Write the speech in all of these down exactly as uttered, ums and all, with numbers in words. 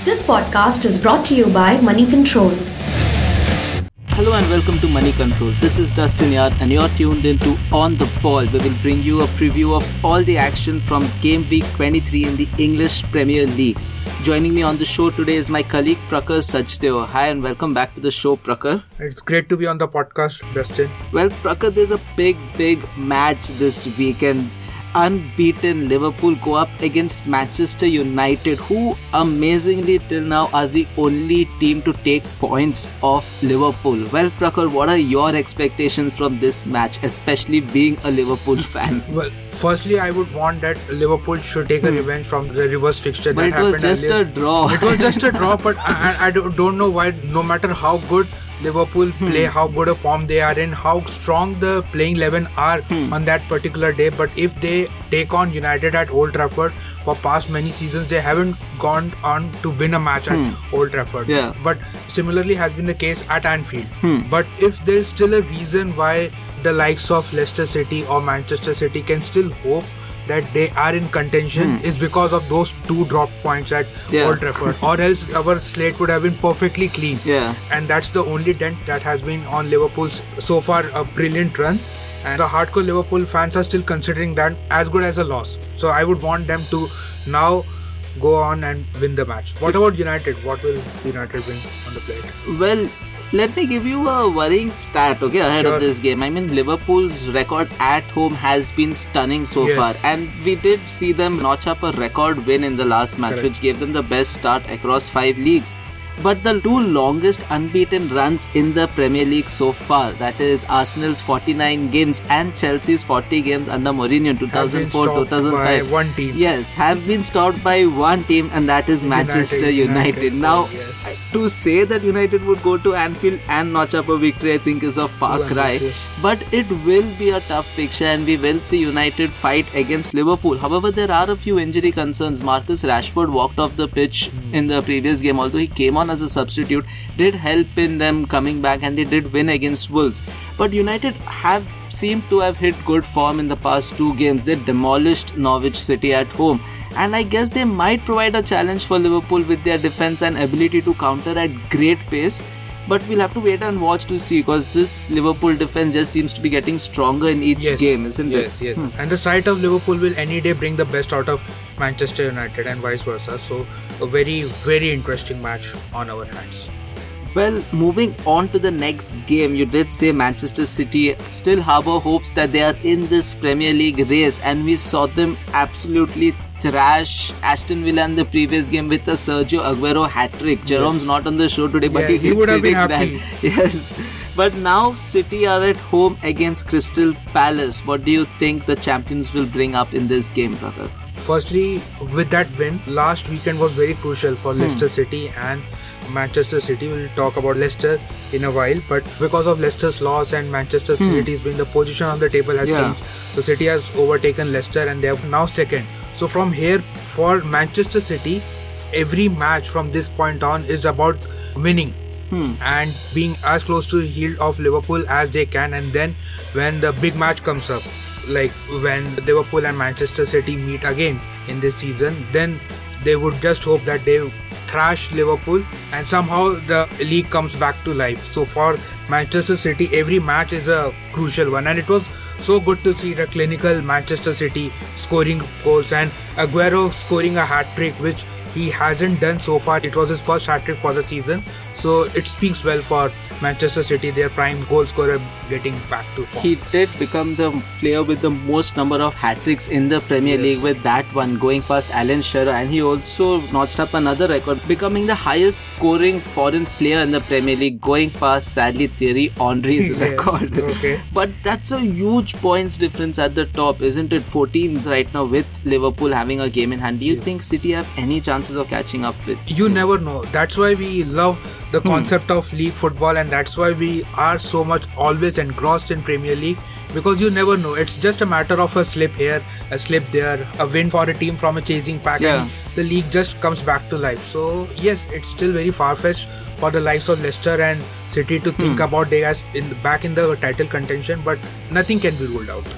This podcast is brought to you by Money Control. Hello and welcome to Money Control. This is Dustin Yard and you're tuned into On The Ball, where we'll bring you a preview of all the action from Game Week twenty-three in the English Premier League. Joining me on the show today is my colleague Prakhar Sachdeo. Hi and welcome back to the show, Prakhar. It's great to be on the podcast, Dustin. Well, Prakhar, there's a big, big match this weekend. Unbeaten Liverpool go up against Manchester United, who amazingly till now are the only team to take points off Liverpool. Well, Prakhar, what are your expectations from this match, especially being a Liverpool fan? Well, firstly, I would want that Liverpool should take a hmm. revenge from the reverse fixture but that happened. But it was just earlier. a draw. It was just a draw, but I, I don't know why, no matter how good Liverpool play, hmm. how good a form they are in, how strong the playing eleven are hmm. on that particular day, but if they take on United at Old Trafford, for past many seasons they haven't gone on to win a match at hmm. Old Trafford. Yeah. But similarly has been the case at Anfield. Hmm. But if there is still a reason why the likes of Leicester City or Manchester City can still hope that they are in contention hmm. is because of those two drop points at yeah. Old Trafford, or else our slate would have been perfectly clean. Yeah. And that's the only dent that has been on Liverpool's so far a brilliant run. And the hardcore Liverpool fans are still considering that as good as a loss. So I would want them to now go on and win the match. What about United? What will United win on the plate? Well, let me give you a worrying stat, okay, ahead sure. of this game. I mean, Liverpool's record at home has been stunning so yes. far. And we did see them notch up a record win in the last match, Correct. which gave them the best start across five leagues. But the two longest unbeaten runs in the Premier League so far, that is Arsenal's forty-nine games and Chelsea's forty games under Mourinho in two thousand four to two thousand five. By one team. Yes, have been stopped by one team, and that is Manchester United. United. Now, yes. to say that United would go to Anfield and notch up a victory, I think is a far well, cry. yes. But it will be a tough fixture and we will see United fight against Liverpool. However, there are a few injury concerns. Marcus Rashford walked off the pitch mm. in the previous game, although he came on as a substitute, did help in them coming back, and they did win against Wolves. But United have seemed to have hit good form in the past two games. They demolished Norwich City at home, and I guess they might provide a challenge for Liverpool with their defense and ability to counter at great pace. But we'll have to wait and watch to see, because this Liverpool defense just seems to be getting stronger in each yes. game, isn't yes, it? Yes, yes. Hmm. And the side of Liverpool will any day bring the best out of Manchester United and vice versa. So, a very, very interesting match on our hands. Well, moving on to the next game, you did say Manchester City still harbour hopes that they are in this Premier League race, and we saw them absolutely thrash Aston Villa in the previous game with a Sergio Aguero hat-trick. Jerome's yes. not on the show today, but yeah, he, he would have been that. happy. Yes. But now City are at home against Crystal Palace. What do you think the champions will bring up in this game, Prakhar? Firstly, with that win, last weekend was very crucial for hmm. Leicester City and Manchester City. We'll talk about Leicester in a while, but because of Leicester's loss and Manchester hmm. City's win, the position on the table has yeah. changed. So City has overtaken Leicester and they are now second. So from here, for Manchester City, every match from this point on is about winning hmm. and being as close to the heel of Liverpool as they can. And then when the big match comes up, like when Liverpool and Manchester City meet again in this season, then they would just hope that they thrash Liverpool and somehow the league comes back to life. So for Manchester City, every match is a crucial one, and it was so good to see the clinical Manchester City scoring goals and Aguero scoring a hat-trick, which he hasn't done so far. It was his first hat-trick for the season, so it speaks well for Manchester City, their prime goal scorer, getting back to form. He did become the player with the most number of hat-tricks in the Premier yes. League with that one, going past Alan Shearer, and he also notched up another record, becoming the highest scoring foreign player in the Premier League, going past, sadly, Thierry Henry's yes. record. Okay. But that's a huge points difference at the top, isn't it? fourteenth right now with Liverpool having a game in hand. Do you yes. think City have any chances of catching up with? You never know. That's why we love the hmm. concept of league football, and that's why we are so much always engrossed in Premier League, because you never know. It's just a matter of a slip here, a slip there, a win for a team from a chasing pack, yeah. and the league just comes back to life. So yes, it's still very far-fetched for the likes of Leicester and City to think hmm. about they as in back in the title contention, but nothing can be ruled out.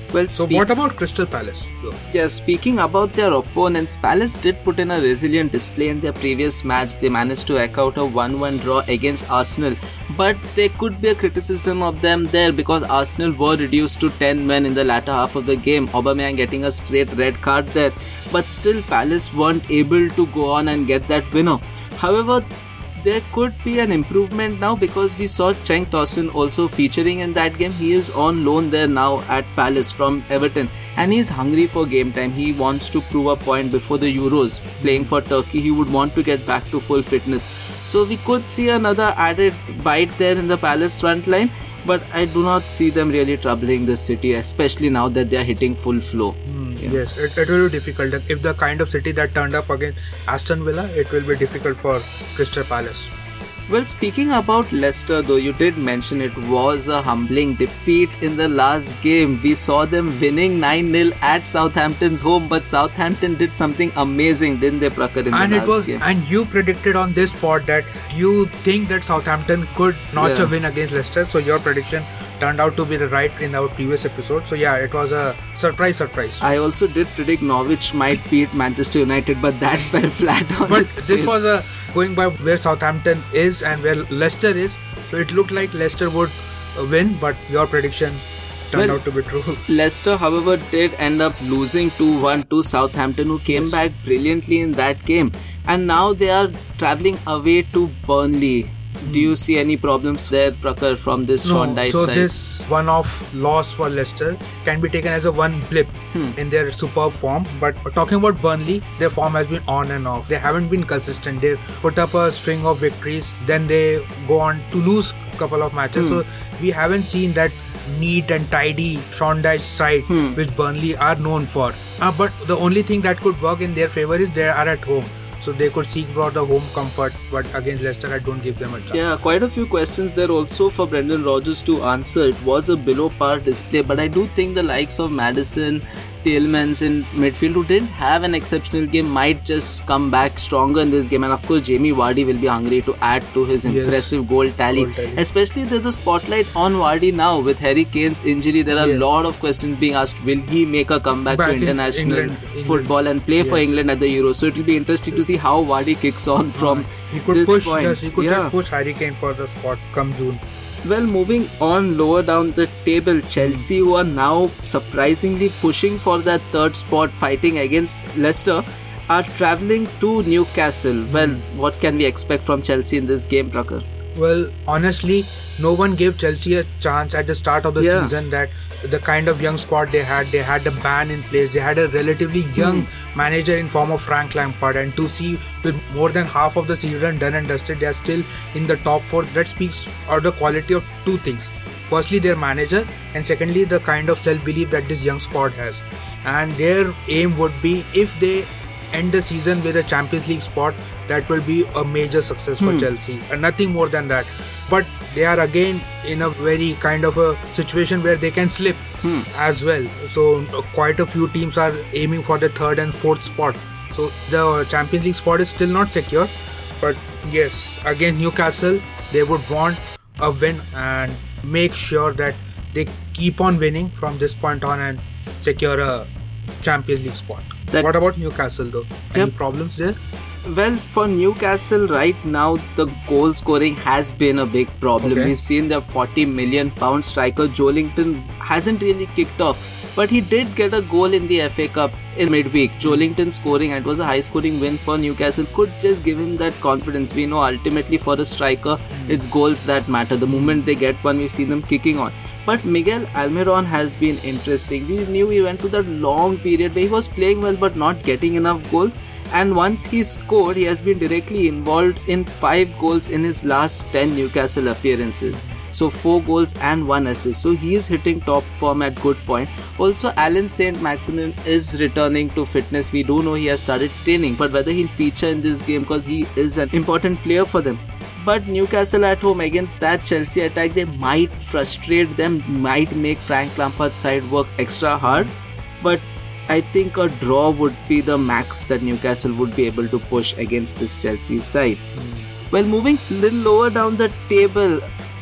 Well, so speak- what about Crystal Palace though? Yeah, speaking about their opponents, Palace did put in a resilient display in their previous match. They managed to eke out a one one draw against Arsenal. But there could be a criticism of them there because Arsenal were reduced to ten men in the latter half of the game. Aubameyang getting a straight red card there. But still, Palace weren't able to go on and get that winner. However, there could be an improvement now because we saw Cenk Tosun also featuring in that game. He is on loan there now at Palace from Everton and he is hungry for game time. He wants to prove a point before the Euros. Playing for Turkey, he would want to get back to full fitness. So we could see another added bite there in the Palace front line, but I do not see them really troubling this city, especially now that they are hitting full flow. Mm, Yeah. Yes, it, it will be difficult. If the kind of city that turned up against Aston Villa, it will be difficult for Crystal Palace. Well, speaking about Leicester though, you did mention it was a humbling defeat in the last game. We saw them winning nine nil at Southampton's home, but Southampton did something amazing, didn't they, Prakar, in And the it last was, game? and you predicted on this pod that you think that Southampton could notch Yeah. a win against Leicester. So your prediction turned out to be the right in our previous episode. So yeah, it was a surprise, surprise. I also did predict Norwich might beat Manchester United, but that fell flat on But its this face. was a going by where Southampton is and where Leicester is. So it looked like Leicester would uh, win, but your prediction turned Well, out to be true. Leicester, however, did end up losing two one to Southampton, who came back brilliantly in that game. And now they are travelling away to Burnley. Do you see any problems there, Prakar, from this Sean Dyche so side? this one-off loss for Leicester can be taken as a one blip Hmm. in their superb form. But talking about Burnley, their form has been on and off. They haven't been consistent. They put up a string of victories, then they go on to lose a couple of matches. Hmm. So we haven't seen that neat and tidy Sean Dyche side Hmm. which Burnley are known for. Uh, but the only thing that could work in their favour is they are at home. So they could seek for the home comfort, but against Leicester, I don't give them a chance. Yeah, quite a few questions there also for Brendan Rodgers to answer. It was a below par display, but I do think the likes of Maddison, Tielemans in midfield, who didn't have an exceptional game, might just come back stronger in this game. And of course, Jamie Vardy will be hungry to add to his Yes. impressive goal tally. Goal tally. Especially there's a spotlight on Vardy now with Harry Kane's injury. There are a Yeah. lot of questions being asked. Will he make a comeback Back to in international England- England. football and play for Yes. England at the Euros? So it will be interesting to see how Vardy kicks on from he could this push point. just, he could Yeah. just push Harry Kane for the spot come June. Well, moving on lower down the table, Chelsea, who are now surprisingly pushing for that third spot, fighting against Leicester, are travelling to Newcastle. Well, what can we expect from Chelsea in this game, Prakar? Well, honestly, no one gave Chelsea a chance at the start of the Yeah. season. That the kind of young squad they had, they had a ban in place, they had a relatively young manager in form of Frank Lampard, and to see with more than half of the season done and dusted, they are still in the top four. That speaks of the quality of two things. Firstly, their manager, and secondly, the kind of self-belief that this young squad has. And their aim would be, if they end the season with a Champions League spot, that will be a major success for Chelsea, and nothing more than that. But they are again in a very kind of a situation where they can slip as well. So uh, quite a few teams are aiming for the third and fourth spot. So the Champions League spot is still not secure. But yes, again Newcastle, they would want a win and make sure that they keep on winning from this point on and secure a Champions League spot. That- What about Newcastle though? Any Yep. problems there? Well, for Newcastle right now, the goal scoring has been a big problem. Okay. We've seen the forty million pound striker Joelinton hasn't really kicked off, but he did get a goal in the F A Cup in midweek. Joelinton scoring, and it was a high scoring win for Newcastle, could just give him that confidence. We know ultimately for a striker, it's goals that matter. The moment they get one, we see them kicking on. But Miguel Almiron has been interesting. We knew he went to that long period where he was playing well but not getting enough goals. And once he scored, he has been directly involved in five goals in his last ten Newcastle appearances. So four goals and one assist. So he is hitting top form at good point. Also, Alan Saint-Maximin is returning to fitness. We do know he has started training, but whether he'll feature in this game because he is an important player for them. But Newcastle at home against that Chelsea attack, they might frustrate them, might make Frank Lampard's side work extra hard. But I think a draw would be the max that Newcastle would be able to push against this Chelsea side. Well, moving a little lower down the table,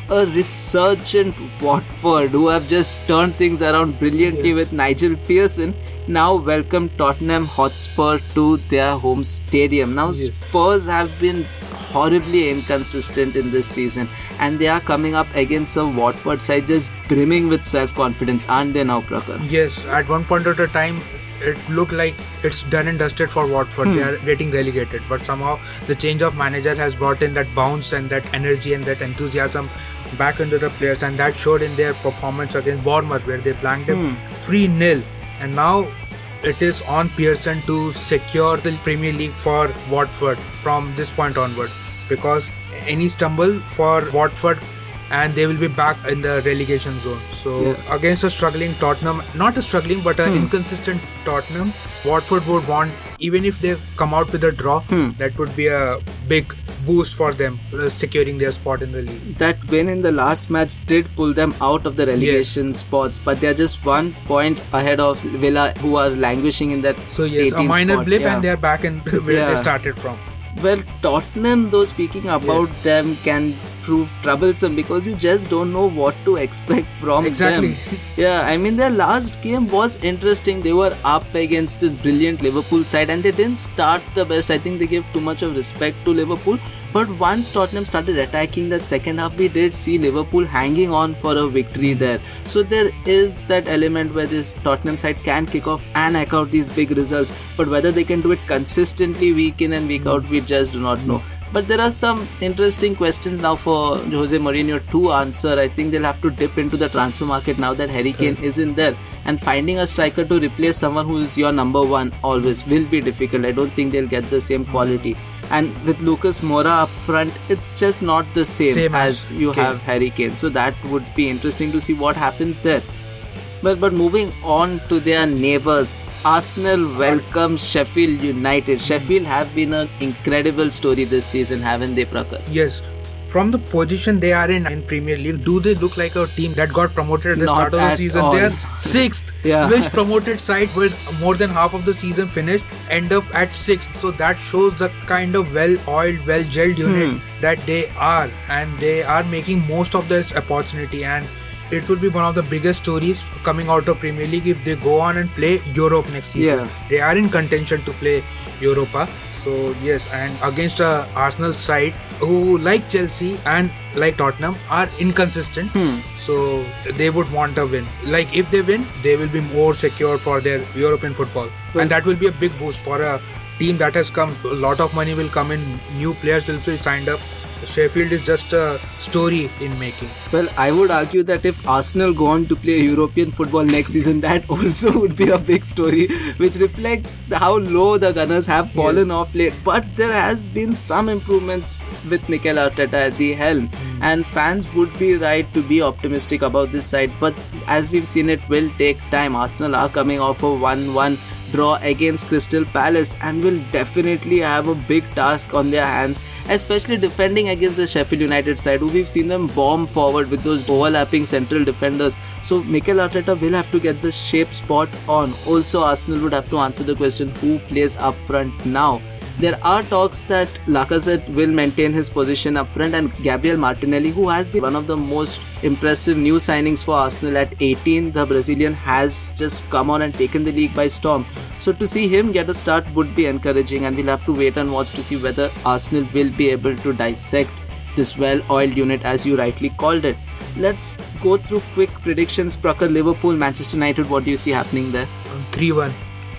a resurgent Watford who have just turned things around brilliantly Yeah. with Nigel Pearson now welcome Tottenham Hotspur to their home stadium. Now Yes. Spurs have been horribly inconsistent in this season and they are coming up against a Watford side just brimming with self-confidence, aren't they now, Prakhar? Yes, at one point at a time, it looked like it's done and dusted for Watford. They are getting relegated, but somehow the change of manager has brought in that bounce and that energy and that enthusiasm back into the players, and that showed in their performance against Bournemouth, where they blanked them three nil. And now it is on Pearson to secure the Premier League for Watford from this point onward, because any stumble for Watford and they will be back in the relegation zone. So Yeah. against a struggling Tottenham, not a struggling but an inconsistent Tottenham, Watford would want, even if they come out with a draw, that would be a big boost for them, uh, securing their spot in the league. That win in the last match did pull them out of the relegation spots, but they are just one point ahead of Villa, who are languishing in that So yes, a eighteenth minor spot. blip Yeah. and they are back in where Yeah. they started from. Well, Tottenham, though, speaking about Yes. them, can prove troublesome because you just don't know what to expect from Exactly. them. Yeah, I mean, their last game was interesting. They were up against this brilliant Liverpool side and they didn't start the best. I think they gave too much of respect to Liverpool. But once Tottenham started attacking that second half, we did see Liverpool hanging on for a victory there. So there is that element where this Tottenham side can kick off and hack out these big results. But whether they can do it consistently week in and week out, we just do not know. But there are some interesting questions now for Jose Mourinho to answer. I think they'll have to dip into the transfer market now that Harry Kane isn't there. And finding a striker to replace someone who is your number one always will be difficult. I don't think they'll get the same quality. And with Lucas Moura up front, it's just not the same, Same as, as you Kane. have Harry Kane. So that would be interesting to see what happens there. But, but moving on to their neighbours, Arsenal welcome Sheffield United. Sheffield have been an incredible story this season, haven't they, Prakhar? Yes. From the position they are in in Premier League, do they look like a team that got promoted at the Not start of the at season? all. They are sixth. Yeah. Which promoted side with more than half of the season finished end up at sixth? So that shows the kind of well-oiled, well-gelled unit that they are, and they are making most of this opportunity. And it will be one of the biggest stories coming out of Premier League if they go on and play Europe next season. Yeah. They are in contention to play Europa. So yes, and against a Arsenal side who, like Chelsea and like Tottenham, are inconsistent. So they would want a win. Like if they win, they will be more secure for their European football, and that will be a big boost for a team that has come. A lot of money will come in. New players will be signed up. Sheffield is just a story in making. Well, I would argue that if Arsenal go on to play European football next season, that also would be a big story, which reflects how low the Gunners have fallen off late. But there has been some improvements with Mikel Arteta at the helm, and fans would be right to be optimistic about this side. But as we've seen, it will take time. Arsenal are coming off a one one draw against Crystal Palace and will definitely have a big task on their hands, especially defending against the Sheffield United side, who we've seen them bomb forward with those overlapping central defenders. So Mikel Arteta will have to get the shape spot on. Also, Arsenal would have to answer the question, who plays up front now? There are talks that Lacazette will maintain his position up front, and Gabriel Martinelli, who has been one of the most impressive new signings for Arsenal at eighteen, the Brazilian has just come on and taken the league by storm. So to see him get a start would be encouraging, and we'll have to wait and watch to see whether Arsenal will be able to dissect this well-oiled unit, as you rightly called it. Let's go through quick predictions. Prakhar, Liverpool, Manchester United, what do you see happening there? three one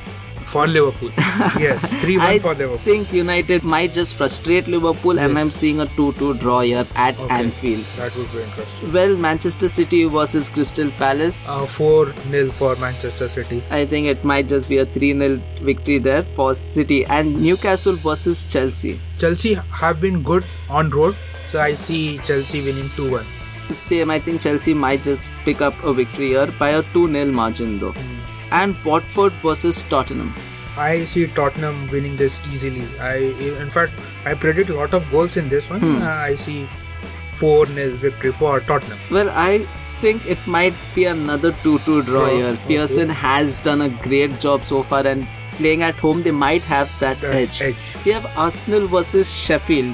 for Liverpool. Yes, three one I for Liverpool. think United might just frustrate Liverpool, and Yes. I'm seeing a two two draw here at Okay. Anfield. That would be interesting. Well, Manchester City versus Crystal Palace. Uh, four nil for Manchester City. I think it might just be a three nil victory there for City. And Newcastle versus Chelsea. Chelsea have been good on road, so I see Chelsea winning two one. Same, I think Chelsea might just pick up a victory here by a two nil margin though. And Watford versus Tottenham. I see Tottenham winning this easily. I, in fact, I predict a lot of goals in this one. Uh, I see four nil victory for Tottenham. Well, I think it might be another two two draw Draw, here. okay. Pearson has done a great job so far, and playing at home, they might have that, That edge. edge. We have Arsenal versus Sheffield.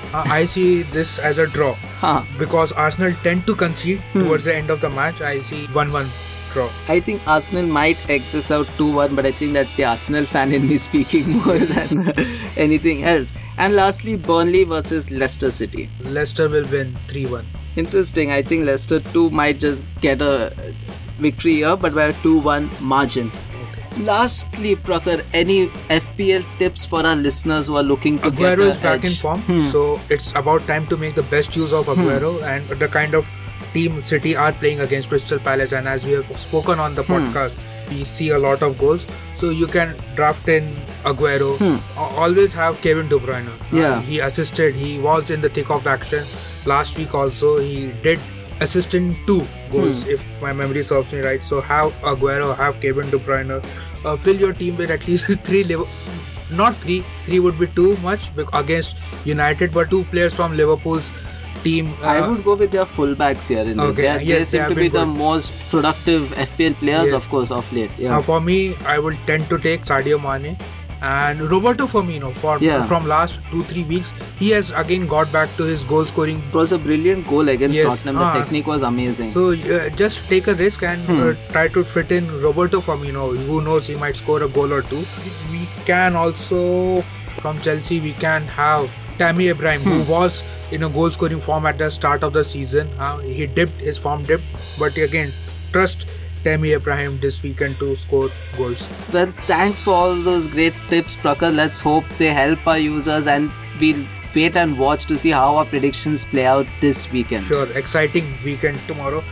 Uh, I see this as a draw. Huh. Because Arsenal tend to concede Hmm. towards the end of the match. I see one one draw. I think Arsenal might egg this out two one, but I think that's the Arsenal fan in me speaking more than anything else. And lastly, Burnley versus Leicester City. Leicester will win three one. Interesting. I think Leicester too might just get a victory here, but by a two one margin. Okay. Lastly, Prakhar, any F P L tips for our listeners who are looking to get Aguero a is back in edge? form, Hmm. so it's about time to make the best use of Aguero and the kind of team City are playing against Crystal Palace. And as we have spoken on the Hmm. podcast, we see a lot of goals. So you can draft in Aguero. Hmm. Al- Always have Kevin De Bruyne. Uh, Yeah. he assisted. He was in the thick of the action last week. Also, he did assist in two goals, Hmm. if my memory serves me right. So have Aguero, have Kevin De Bruyne. Uh, fill your team with at least three. Liv- Not three. Three would be too much bec- against United, but two players from Liverpool's team. Uh, I would go with their fullbacks here. In Okay, they, are- they yes, they seem have to be been the good. most productive F P L players, Yes. of course, of late. Yeah. Uh, for me, I will tend to take Sadio Mane and Roberto Firmino. For Yeah. from last two three weeks, he has again got back to his goal scoring. It was a brilliant goal against Yes. Tottenham. The Ah. technique was amazing. So uh, just take a risk and Hmm. uh, try to fit in Roberto Firmino. Who knows, he might score a goal or two. We can also, from Chelsea, we can have Tammy Abraham, Hmm. who was in a goal scoring form at the start of the season. Uh, he dipped, his form dipped, but again, trust Tammy Abraham this weekend to score goals. Well, thanks for all those great tips, Prakhar. Let's hope they help our users, and we'll wait and watch to see how our predictions play out this weekend. Sure, exciting weekend tomorrow.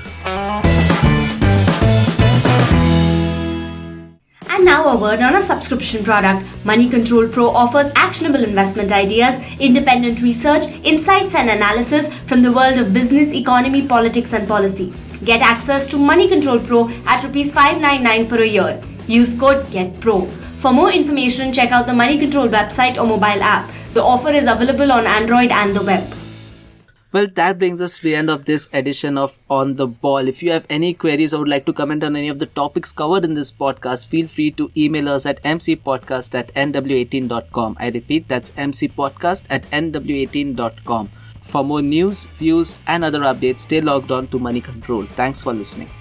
And now a word on a subscription product. Money Control Pro offers actionable investment ideas, independent research, insights and analysis from the world of business, economy, politics and policy. Get access to Money Control Pro at rupees five ninety-nine for a year. Use code GETPRO. For more information, check out the Money Control website or mobile app. The offer is available on Android and the web. Well, that brings us to the end of this edition of On the Ball. If you have any queries or would like to comment on any of the topics covered in this podcast, feel free to email us at m c podcast at n w eighteen dot com. I repeat, that's m c podcast at n w eighteen dot com. For more news, views and other updates, stay logged on to Money Control. Thanks for listening.